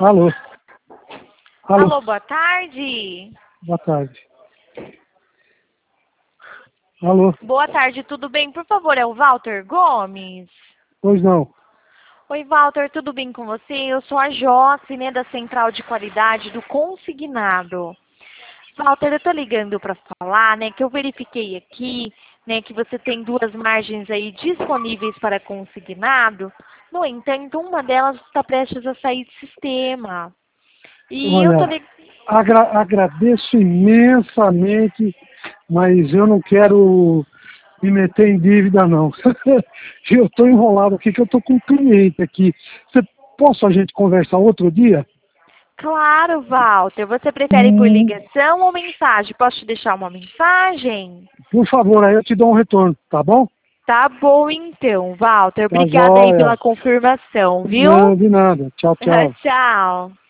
Alô? Alô? Alô, boa tarde. Boa tarde. Alô? Boa tarde, tudo bem? Por favor, é o Walter Gomes? Pois não. Oi, Walter, tudo bem com você? Eu sou a Joce, né, da Central de Qualidade do Consignado. Walter, eu tô ligando para falar, né, que eu verifiquei aqui, né, que você tem 2 margens aí disponíveis para consignado. No entanto, uma delas está prestes a sair de sistema. E eu tô Olha, ligando... agradeço imensamente, mas eu não quero me meter em dívida, não. Eu estou enrolado aqui, que eu estou com um cliente aqui. Posso a gente conversar outro dia? Claro, Walter. Você prefere por Hum, ligação ou mensagem? Posso te deixar uma mensagem? por favor, aí eu te dou um retorno, tá bom? Tá bom então, Walter. Tá Obrigada aí joia. pela confirmação, viu? Não, de nada. Tchau, tchau. Tchau.